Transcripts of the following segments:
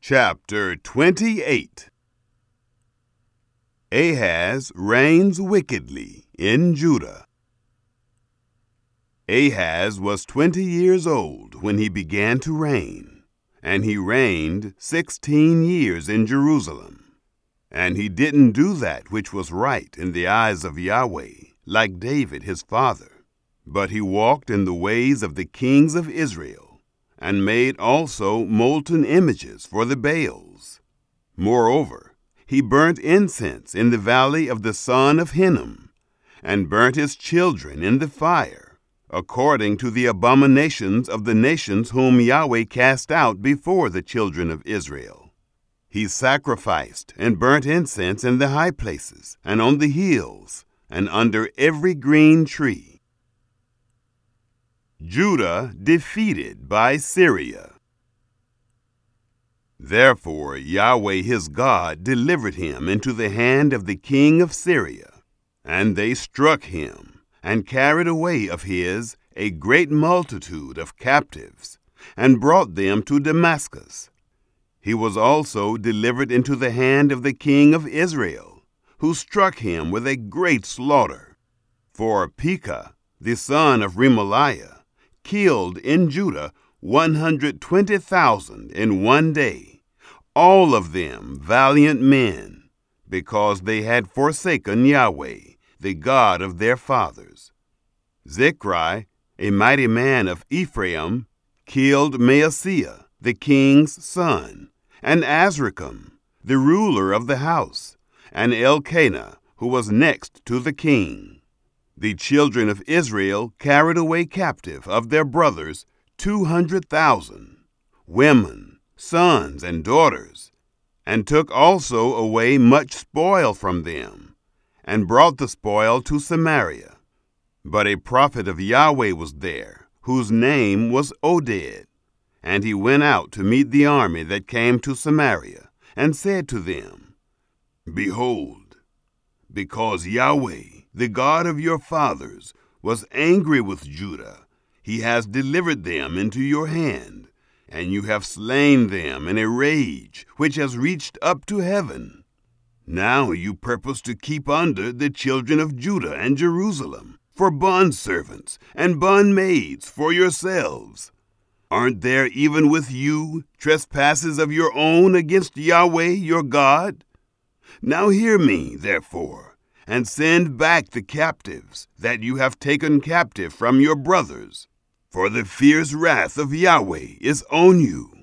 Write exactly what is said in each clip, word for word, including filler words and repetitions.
Chapter twenty-eight. Ahaz reigns wickedly in Judah. Ahaz was twenty years old when he began to reign, and he reigned sixteen years in Jerusalem. And he didn't do that which was right in the eyes of Yahweh, like David his father, but he walked in the ways of the kings of Israel, and made also molten images for the Baals. Moreover, he burnt incense in the valley of the son of Hinnom, and burnt his children in the fire, according to the abominations of the nations whom Yahweh cast out before the children of Israel. He sacrificed and burnt incense in the high places, and on the hills, and under every green tree. Judah defeated by Syria. Therefore Yahweh his God delivered him into the hand of the king of Syria, and they struck him, and carried away of his a great multitude of captives, and brought them to Damascus. He was also delivered into the hand of the king of Israel, who struck him with a great slaughter. For Pekah, the son of Remaliah, killed in Judah one hundred twenty thousand in one day, all of them valiant men, because they had forsaken Yahweh, the God of their fathers. Zichri, a mighty man of Ephraim, killed Maaseiah, the king's son, and Azrikam, the ruler of the house, and Elkanah, who was next to the king. The children of Israel carried away captive of their brothers two hundred thousand, women, sons, and daughters, and took also away much spoil from them, and brought the spoil to Samaria. But a prophet of Yahweh was there, whose name was Oded, and he went out to meet the army that came to Samaria, and said to them, Behold, because Yahweh, the God of your fathers, was angry with Judah, he has delivered them into your hand, and you have slain them in a rage which has reached up to heaven. Now you purpose to keep under the children of Judah and Jerusalem for bondservants and bondmaids for yourselves. Aren't there even with you trespasses of your own against Yahweh your God? Now hear me, therefore, and send back the captives that you have taken captive from your brothers, for the fierce wrath of Yahweh is on you.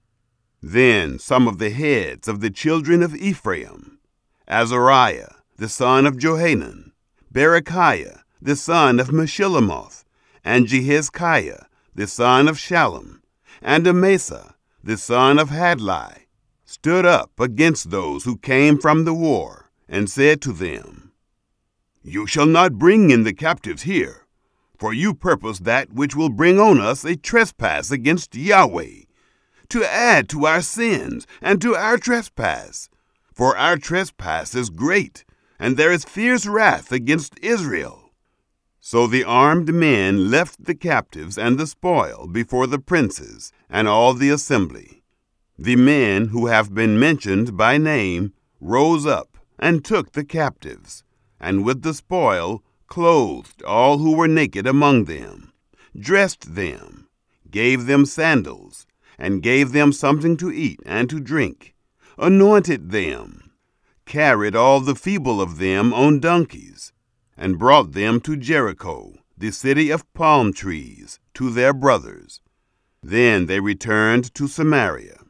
Then some of the heads of the children of Ephraim, Azariah, the son of Johanan, Berechiah, the son of Meshillemoth, and Jehizkiah, the son of Shallum, and Amasa, the son of Hadlai, stood up against those who came from the war, and said to them, You shall not bring in the captives here, for you purpose that which will bring on us a trespass against Yahweh, to add to our sins and to our trespass. For our trespass is great, and there is fierce wrath against Israel. So the armed men left the captives and the spoil before the princes and all the assembly. The men who have been mentioned by name rose up and took the captives, and with the spoil clothed all who were naked among them, dressed them, gave them sandals, and gave them something to eat and to drink, anointed them, carried all the feeble of them on donkeys, and brought them to Jericho, the city of palm trees, to their brothers. Then they returned to Samaria.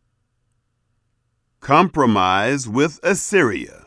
Compromise with Assyria.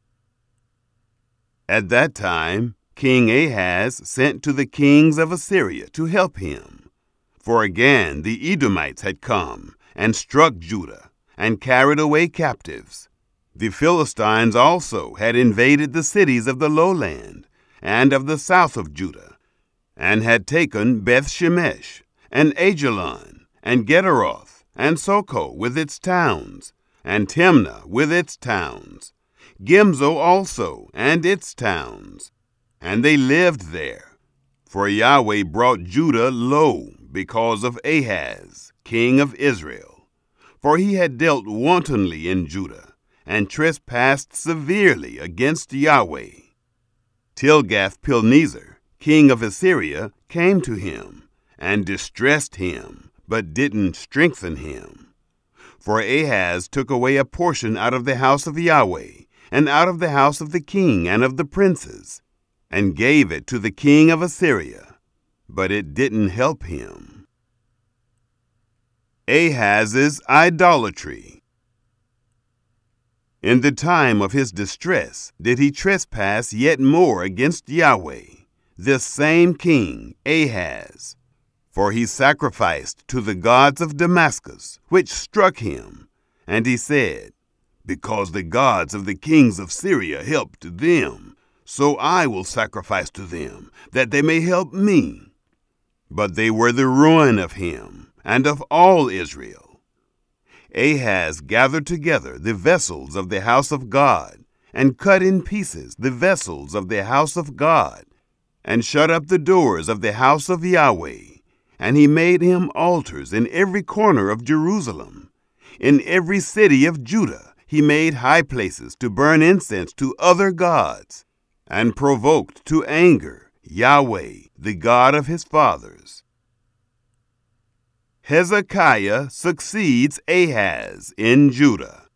At that time, King Ahaz sent to the kings of Assyria to help him. For again the Edomites had come, and struck Judah, and carried away captives. The Philistines also had invaded the cities of the lowland, and of the south of Judah, and had taken Beth-Shemesh, and Ajalon, and Gederoth, and Soko with its towns, and Timnah with its towns, Gimzo also, and its towns. And they lived there. For Yahweh brought Judah low because of Ahaz, king of Israel. for he had dealt wantonly in Judah, and trespassed severely against Yahweh. Tilgath-Pilneser, king of Assyria, came to him, and distressed him, but didn't strengthen him. For Ahaz took away a portion out of the house of Yahweh, and out of the house of the king and of the princes, and gave it to the king of Assyria, but it didn't help him. Ahaz's idolatry. In the time of his distress did he trespass yet more against Yahweh, this same king Ahaz. For he sacrificed to the gods of Damascus, which struck him. And he said, Because the gods of the kings of Syria helped them, so I will sacrifice to them, that they may help me. But they were the ruin of him, and of all Israel. Ahaz gathered together the vessels of the house of God, and cut in pieces the vessels of the house of God, and shut up the doors of the house of Yahweh. And he made him altars in every corner of Jerusalem. In every city of Judah he made high places to burn incense to other gods, and provoked to anger Yahweh, the God of his fathers. Hezekiah succeeds Ahaz in Judah.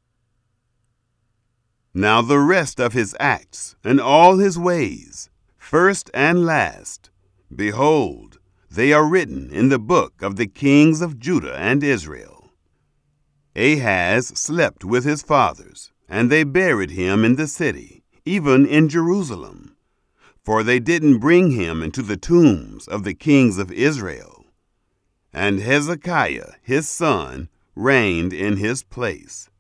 Now the rest of his acts, and all his ways, first and last, behold, they are written in the book of the kings of Judah and Israel. Ahaz slept with his fathers, and they buried him in the city, even in Jerusalem. For they didn't bring him into the tombs of the kings of Israel. And Hezekiah, his son, reigned in his place.